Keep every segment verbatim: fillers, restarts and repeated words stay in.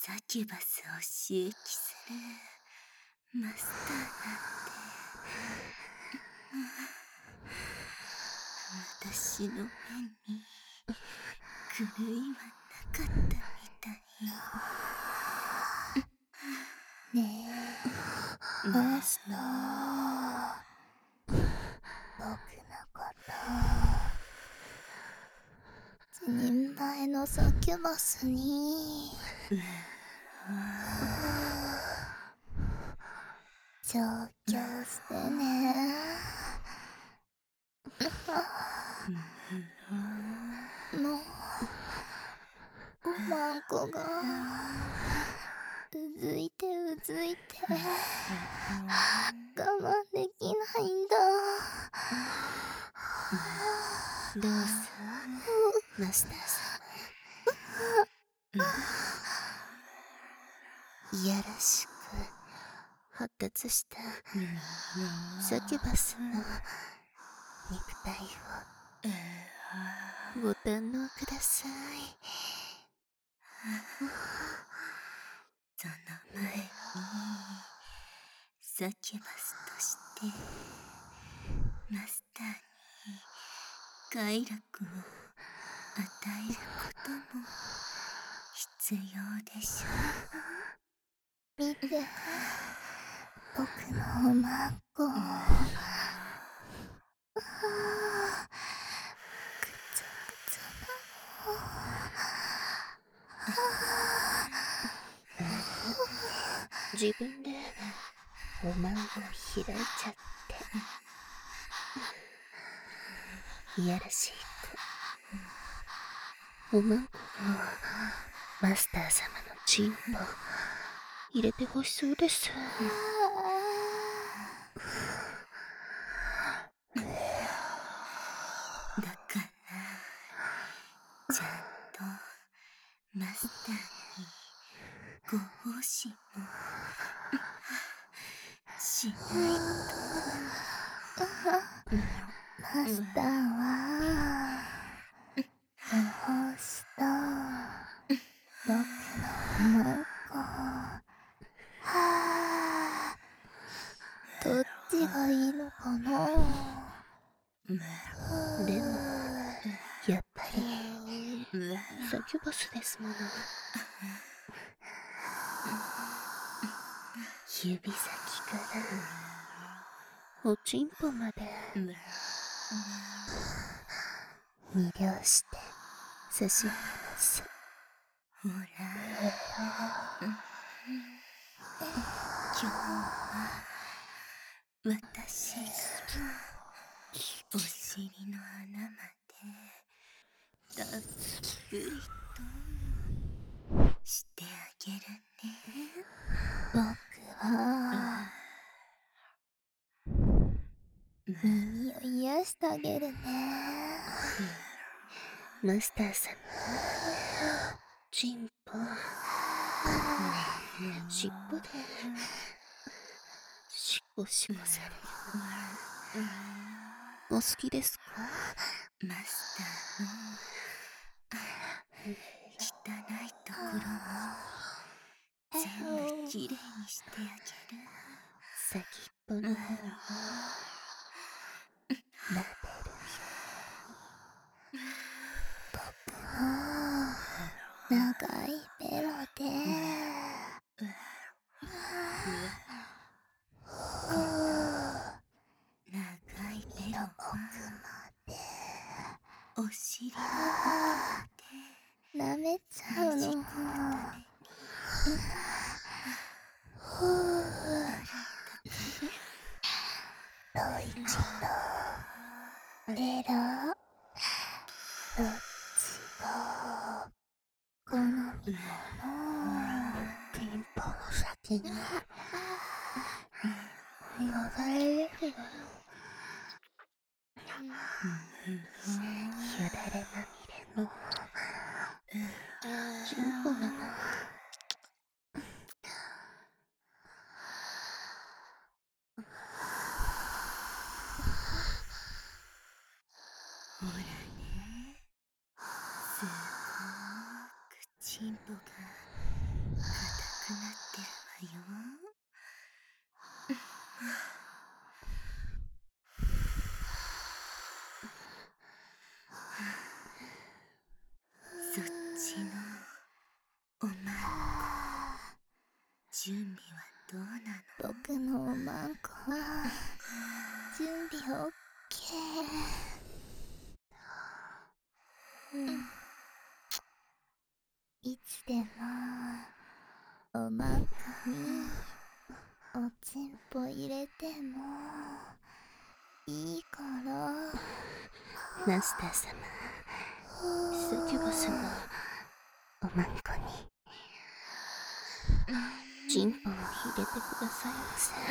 サキュバスを刺激するマスターなんて、私の目に狂いはなかったみたい。 ねえ、マスター、僕のこと一人前のサキュバスに調教してね。もうおまんこがうずいてうずいて我慢できないんだ。 どうぞマスター様、いやらしく発達したサキュバスの肉体をご堪能ください。その前にサキュバスとしてマスターに快楽を与えることも必要でしょう。見て、僕のおまんこ。くちゃくちゃなの。 自分でおまんこ開いちゃって、いやらしくおまんこをマスター様のチンポ入れてほしそうです。だからちゃんとマスターにご奉仕もしないと。 マスターはどうした僕のおまんこ。はあ、どっちがいいのかな。 でもやっぱりサキュバスですもの。指先からおちんぽまで魅了して差し上げます。ほら、今日は私がお尻の穴までたっぷりとしてあげるね。 僕は耳を癒してあげるね。 マスター様、チンポ尻尾でシコシコされるお好きですか？マスターの汚いところも全部きれいにしてあげる。先っぽの方を撫でる。 僕の長いベロで長いベロは奥までお尻の奥まで舐めちゃうの。ロイチとベロどっちが好みなの。 ピンポの先によだれですよ。よだれまみれのチンポなの。ほらね、すごーくチンポがまんこは準備オッケー。うん。いつでもおまんこにおちんぽ入れてもいいから。 マスター様、サキュバスのおまんこにチンポを入れてくださいませ。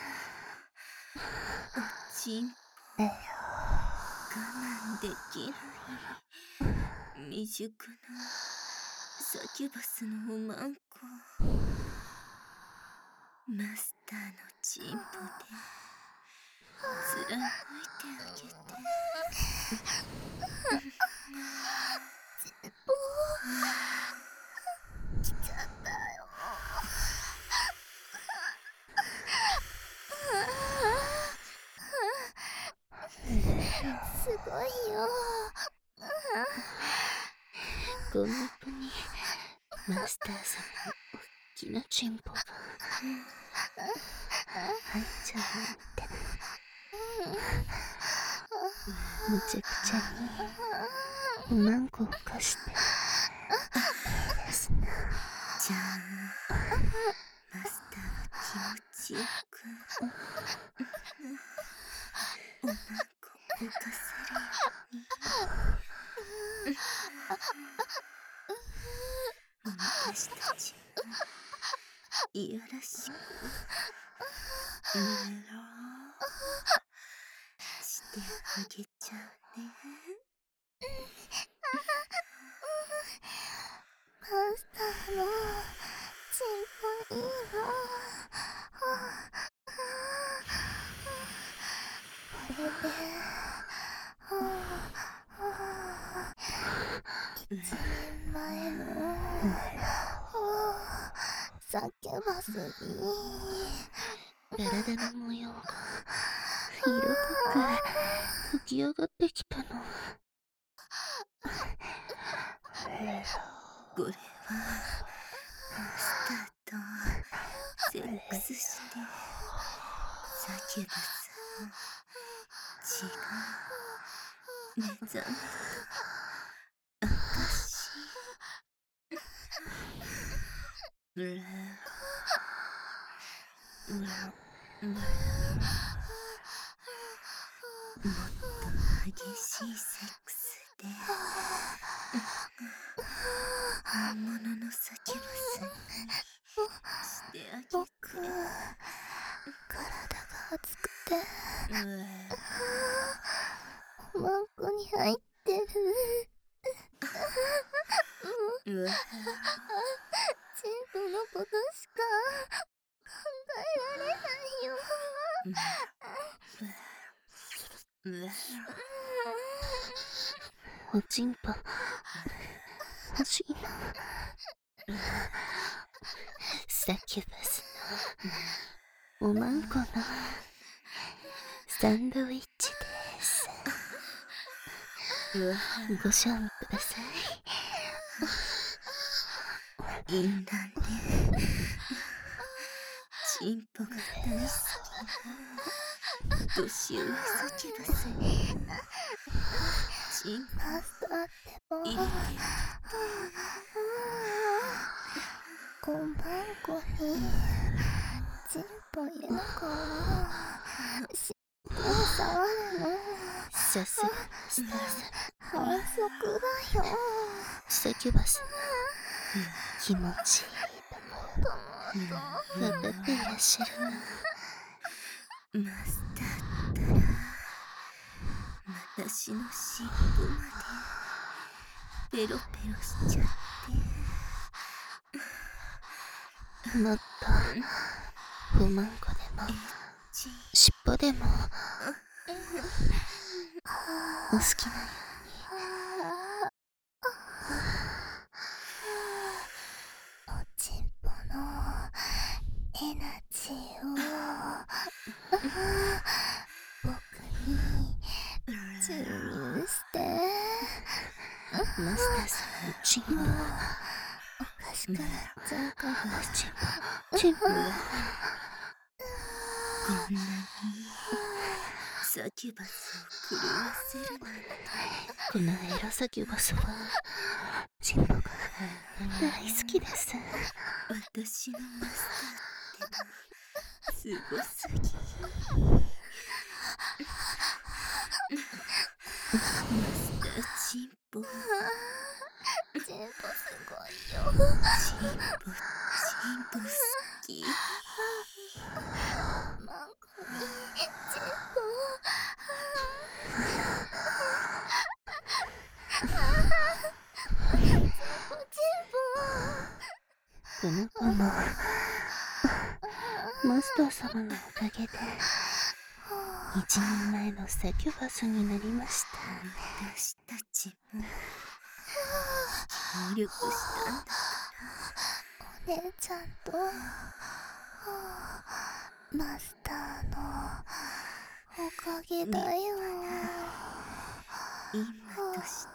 おちんぽ我慢できない未熟なサキュバスのおまんこ、マスターのチンポで貫いてあげて。 チンポ来ちゃったよ。すごいよ。 この子にマスター様のおっきなチンポが入っちゃうなんて、むちゃくちゃにおまんこを貸していいですね。じゃあマスターが気持ちよくおまんこを浮かせるように私たちいやらしくメロしてあげちゃうね。 マスターのチンポいいの。これで一人前のサキュバスに体の模様が色濃く浮き上がってきたの。これはマスターとセックスしてサキュバスの血が目覚めた証。ブラブラブラブラ、もっと激しいセックスで本物のサキュバスにしてあげて。 僕体が熱くておまんこに入ってる。 うわチンポのことしか考えられないよ。 うわおちんぽ欲しいの。サキュバスのおまんこのサンドイッチです。ご賞味ください。いいんだね。チンポが大好きな年上サキュバスにチンポマスターってば入れておまんこにチンポ入れながら尻尾を触るの。 さすがマスター様、 反則だよ。 サキュバス気持ちいいと分かっていらっしゃるな。マスターったら私の尻尾までペロペロしちゃって、もっとおまんこでも尻尾でもお好きなよおちんぽのエナジーを僕に注入して。 マスターさんのチンポおかしくなっちゃうから。 チンポチンポこんなにサキュバスを狂わせるなんて。 このエロサキュバスはチンポが大好きです。 私のマスターってすごすぎ。マスターチンポ。 チンポすごいよ。 チンポチンポ好き。 マンコにチンポ。チンポチンポ。この子もマスター様のおかげで一人前のサキュバスになりました。 私たちも協力したんだから。 お姉ちゃんとマスターのおかげだよ。 今として